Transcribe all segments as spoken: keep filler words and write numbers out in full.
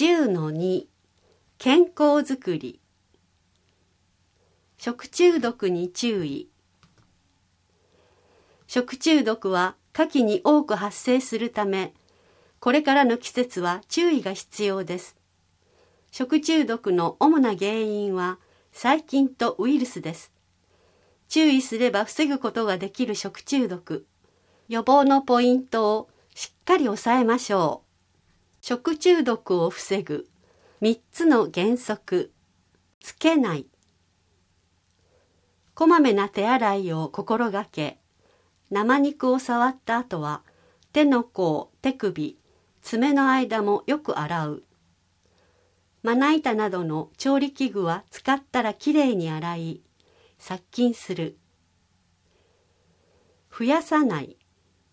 じゅうのに 健康づくり。食中毒に注意。食中毒は夏季に多く発生するため、これからの季節は注意が必要です。食中毒の主な原因は細菌とウイルスです。注意すれば防ぐことができる食中毒。予防のポイントをしっかり押さえましょう。食中毒を防ぐみっつの原則。つけない。こまめな手洗いを心がけ、生肉を触った後は手の甲、手首、爪の間もよく洗う。まな板などの調理器具は使ったらきれいに洗い、殺菌する。増やさない。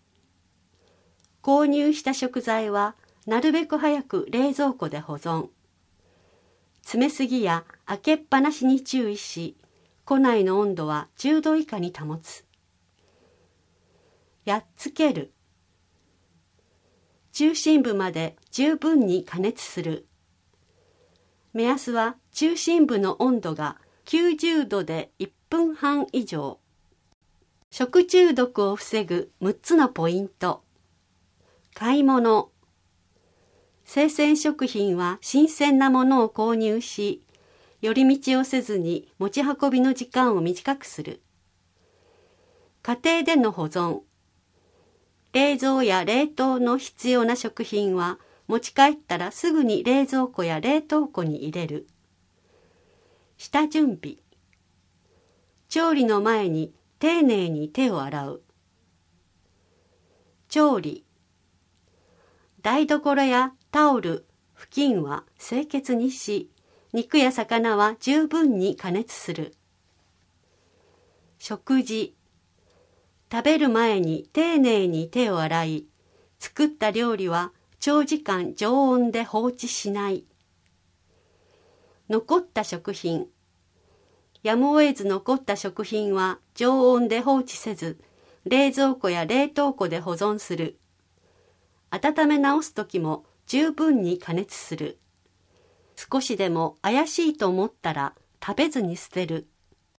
購入した食材はなるべく早く冷蔵庫で保存。詰めすぎや開けっぱなしに注意し、庫内の温度はじゅうど以下に保つ。やっつける。中心部まで十分に加熱する。目安は中心部の温度がきゅうじゅうどでいっぷんはん以上。食中毒を防ぐむっつのポイント。買い物。生鮮食品は新鮮なものを購入し、寄り道をせずに持ち運びの時間を短くする。家庭での保存。冷蔵や冷凍の必要な食品は持ち帰ったらすぐに冷蔵庫や冷凍庫に入れる。下準備。調理の前に丁寧に手を洗う。調理。台所やタオル、布巾は清潔にし、肉や魚は十分に加熱する。食事。食べる前に丁寧に手を洗い、作った料理は長時間常温で放置しない。残った食品。やむを得ず残った食品は常温で放置せず、冷蔵庫や冷凍庫で保存する。温め直すときも十分に加熱する。少しでも怪しいと思ったら食べずに捨てる。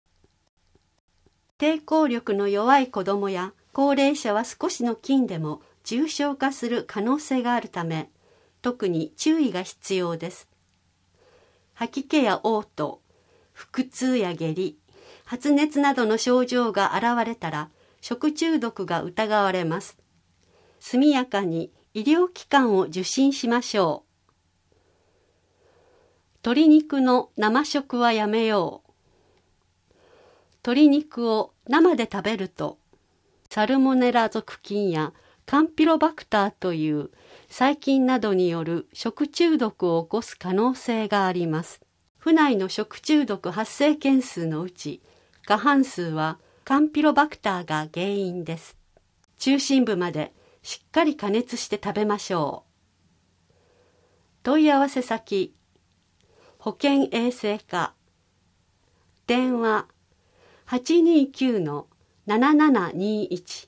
抵抗力の弱い子どもや高齢者は少しの菌でも重症化する可能性があるため、特に注意が必要です。吐き気や嘔吐、腹痛や下痢、発熱などの症状が現れたら食中毒が疑われます。速やかに医療機関を受診しましょう。鶏肉の生食はやめよう。鶏肉を生で食べるとサルモネラ属菌やカンピロバクターという細菌などによる食中毒を起こす可能性があります。府内の食中毒発生件数のうち過半数はカンピロバクターが原因です。中心部までしっかり加熱して食べましょう。問い合わせ先、保健衛生課。電話 はちにきゅうのななななにいち。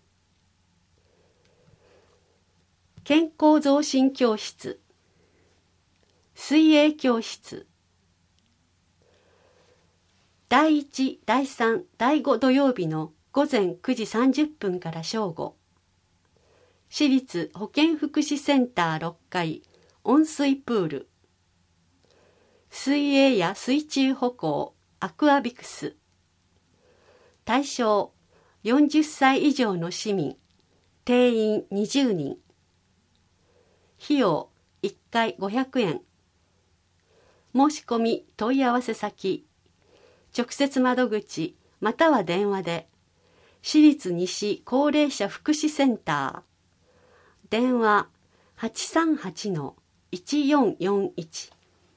健康増進教室、水泳教室。だいいち、だいさん、だいご土曜日のごぜんくじさんじゅっぷんから正午。市立保健福祉センターろっかい温水プール。水泳や水中歩行、アクアビクス。対象よんじゅっさい以上の市民、定員にじゅうにん。費用いっかいごひゃくえん。申し込み問い合わせ先、直接窓口または電話で、市立西高齢者福祉センター。電話 はちさんはちのいちよんよんいち。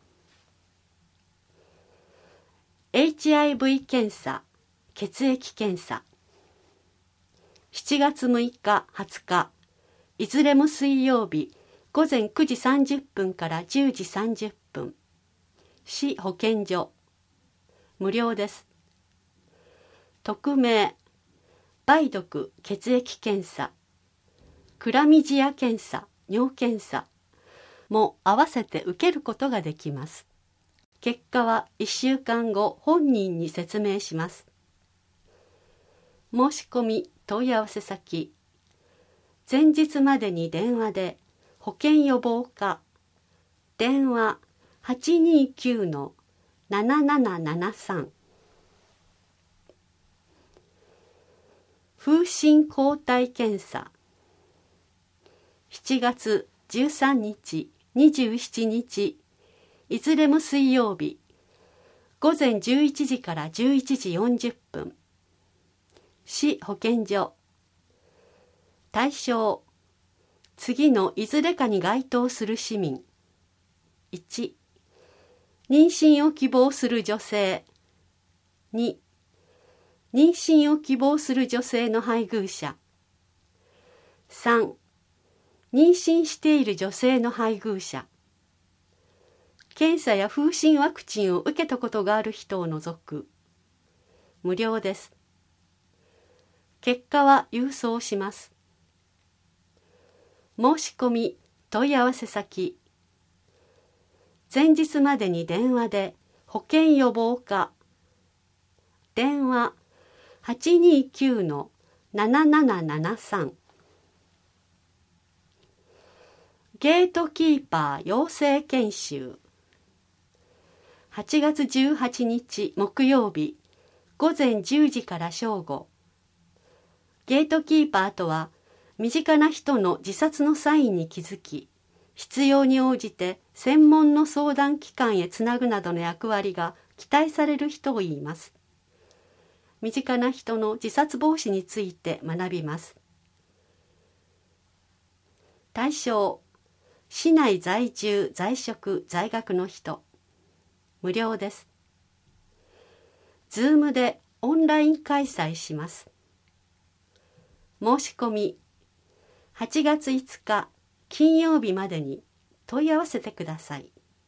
エイチアイブイ 検査、血液検査。しちがつむいか、はつか、いずれも水曜日、ごぜんくじさんじゅっぷんからじゅうじさんじゅっぷん。市保健所。無料です。匿名、梅毒血液検査、クラミジア検査、尿検査、 も合わせて受けることができます。結果はいっしゅうかんご本人に説明します。申し込み問い合わせ先、前日までに電話で保険予防課、電話 はちにきゅうのななななななさん。風疹抗体検査、しちがつじゅうさんにち、にじゅうしちにち、いずれも水曜日、ごぜんじゅういちじからじゅういちじよんじゅっぷん。市保健所。対象、次のいずれかに該当する市民。いち、妊娠を希望する女性。に、妊娠を希望する女性の配偶者。さん、妊娠している女性の配偶者。検査や風疹ワクチンを受けたことがある人を除く。無料です。結果は郵送します。申し込み問い合わせ先、前日までに電話で保険予防課、電話 はちにきゅうのななななななさん。ゲートキーパー養成研修、はちがつじゅうはちにち木曜日、ごぜんじゅうじから正午。ゲートキーパーとは、身近な人の自殺のサインに気づき、必要に応じて専門の相談機関へつなぐなどの役割が期待される人を言います。身近な人の自殺防止について学びます。対象、市内在住、在職、在学の人。無料です。Zoom でオンライン開催します。申し込み、はちがついつか金曜日までに問い合わせてください。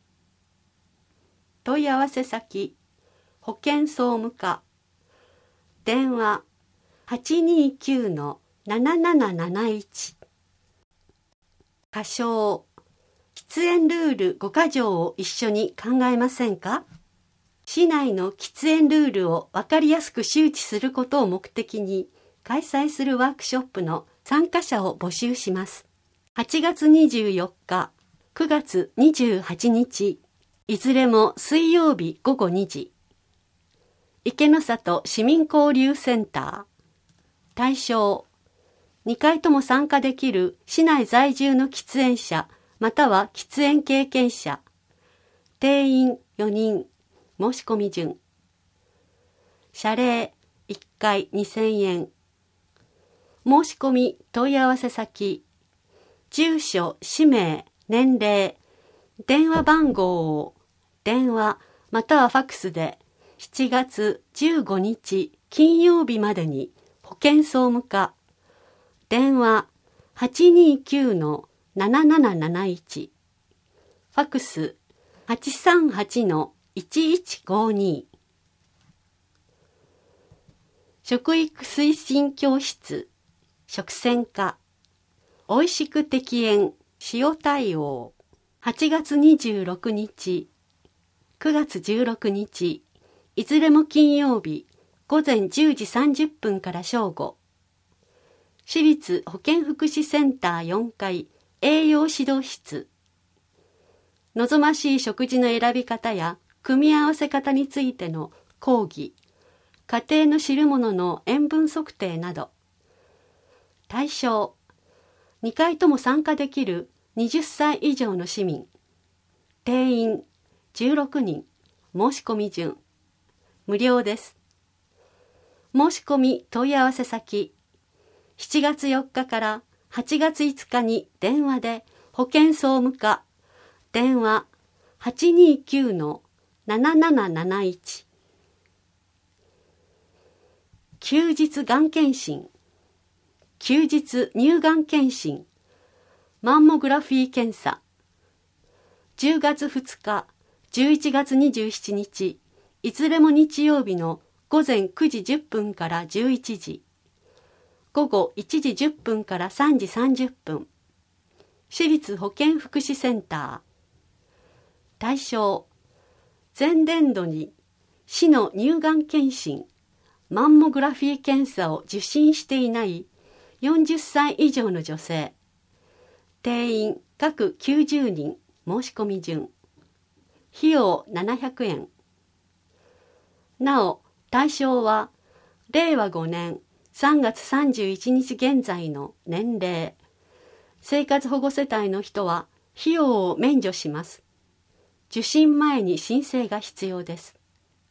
問い合わせ先、保健総務課、電話 はちにきゅうのなななななないち。仮称、喫煙ルールごかじょうを一緒に考えませんか？市内の喫煙ルールを分かりやすく周知することを目的に開催するワークショップの参加者を募集します。はちがつにじゅうよっか、くがつにじゅうはちにち、いずれも水曜日ごごにじ。池の里市民交流センター。対象、にかいとも参加できる市内在住の喫煙者または喫煙経験者。定員よにん。申し込み順。謝礼いっかいにせんえん。申し込み問い合わせ先、住所、氏名、年齢、電話番号を電話またはファックスでしちがつじゅうごにち金曜日までに保健総務課、電話 はちにきゅうのなななななないち、ファックス はちさんはちのいちいちごに。食育推進教室、食専科、おいしく適塩、塩対応、はちがつにじゅうろくにち、くがつじゅうろくにち、いずれも金曜日、ごぜんじゅうじさんじゅっぷんから正午。市立保健福祉センターよんかい栄養指導室。望ましい食事の選び方や組み合わせ方についての講義、家庭の汁物の塩分測定など。対象、にかいとも参加できるはたち以上の市民。定員じゅうろくにん。申し込み順。無料です。申し込み問い合わせ先、しちがつよっかからはちがついつかに電話で保健総務課、電話 はちにきゅうのなななななないち。休日がん検診、休日乳がん検診、マンモグラフィー検査、じゅうがつふつか、じゅういちがつにじゅうしちにち、いずれも日曜日のごぜんくじじゅっぷんからじゅういちじ、ごごいちじじゅっぷんからさんじさんじゅっぷん、 市立保健福祉センター。対象、前年度に市の乳がん検診、マンモグラフィー検査を受診していないよんじゅっさい以上の女性。定員各きゅうじゅうにん、申し込み順。費用ななひゃくえん。なお、対象はれいわごねんさんがつさんじゅういちにち現在の年齢。生活保護世帯の人は費用を免除します。受診前に申請が必要です。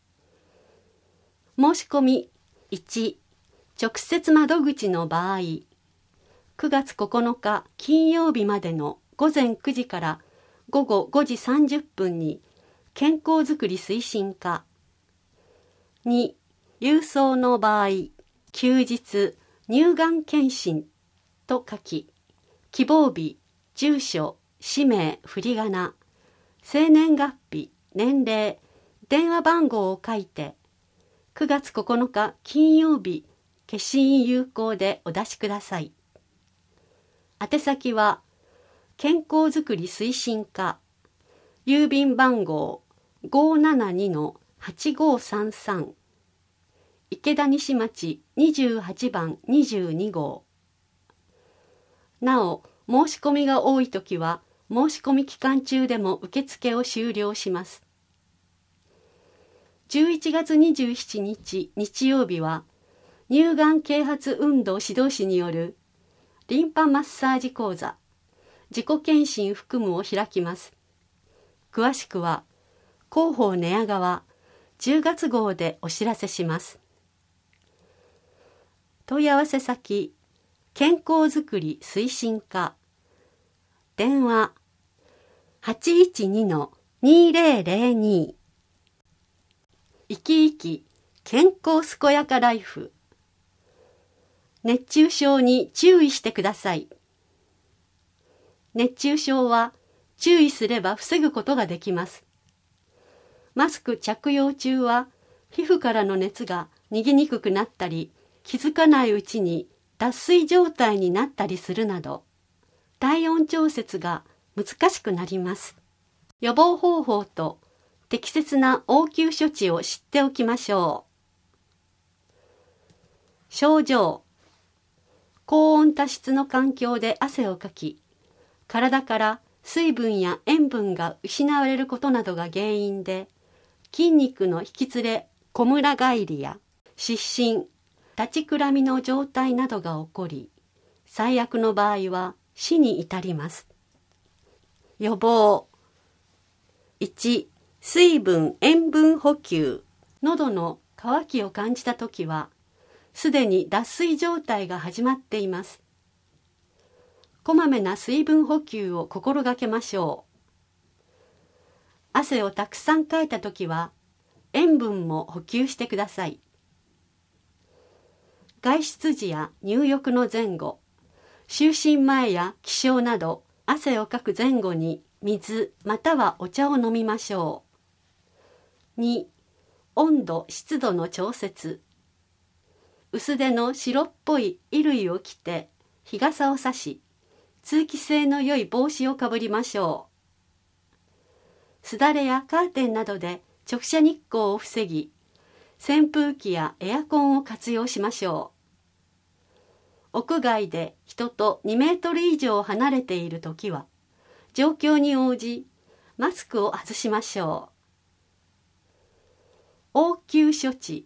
申し込みいち、直接窓口の場合、くがつここのか金曜日までのごぜんくじからごごごじさんじゅっぷんに健康づくり推進課。に、郵送の場合、休日乳がん検診と書き、希望日、住所、氏名、振り仮名、生年月日、年齢、電話番号を書いて、くがつここのか金曜日、消印有効でお出しください。宛先は、健康づくり推進課、郵便番号 ごーななにのはちごーさんさん、池田西町にじゅうはちばんにじゅうにごう。なお、申し込みが多いときは、申し込み期間中でも受付を終了します。じゅういちがつにじゅうしちにち日曜日は、乳がん啓発運動指導士によるリンパマッサージ講座、自己検診含むを開きます。詳しくは、広報寝屋川じゅうがつ号でお知らせします。問い合わせ先、健康づくり推進課。電話 はちいちにのにーぜろぜろに。生き生き健康健やかライフ。熱中症に注意してください。熱中症は注意すれば防ぐことができます。マスク着用中は皮膚からの熱が逃げにくくなったり、気づかないうちに脱水状態になったりするなど、体温調節が難しくなります。予防方法と適切な応急処置を知っておきましょう。症状、高温多湿の環境で汗をかき、体から水分や塩分が失われることなどが原因で、筋肉の引きつれ、こむら返りや失神、立ちくらみの状態などが起こり、最悪の場合は死に至ります。予防。いち、水分・塩分補給。喉の渇きを感じたときは、すでに脱水状態が始まっています。こまめな水分補給を心がけましょう。汗をたくさんかいたときは、塩分も補給してください。外出時や入浴の前後、就寝前や起床など、汗をかく前後に水またはお茶を飲みましょう。に、温度・湿度の調節。薄手の白っぽい衣類を着て、日傘を差し、通気性の良い帽子をかぶりましょう。すだれやカーテンなどで直射日光を防ぎ、扇風機やエアコンを活用しましょう。屋外で人とにメートル以上離れているときは、状況に応じ、マスクを外しましょう。応急処置。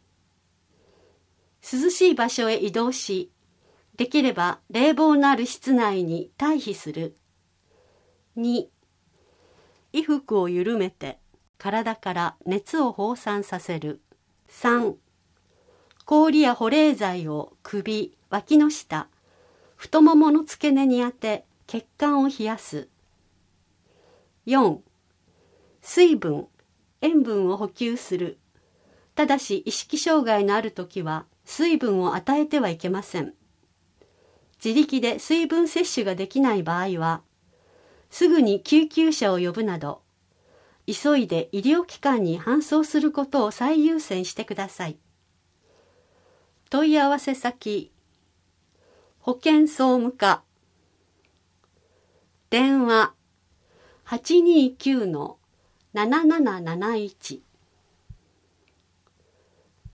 涼しい場所へ移動し、できれば冷房のある室内に退避する。に、衣服を緩めて体から熱を放散させる。さん、氷や保冷剤を首、脇の下、太ももの付け根に当て血管を冷やす。よん、水分、塩分を補給する。ただし意識障害のあるときは水分を与えてはいけません。自力で水分摂取ができない場合は、すぐに救急車を呼ぶなど、急いで医療機関に搬送することを最優先してください。問い合わせ先、保健総務課。 電話 はちにーきゅうのななななななないち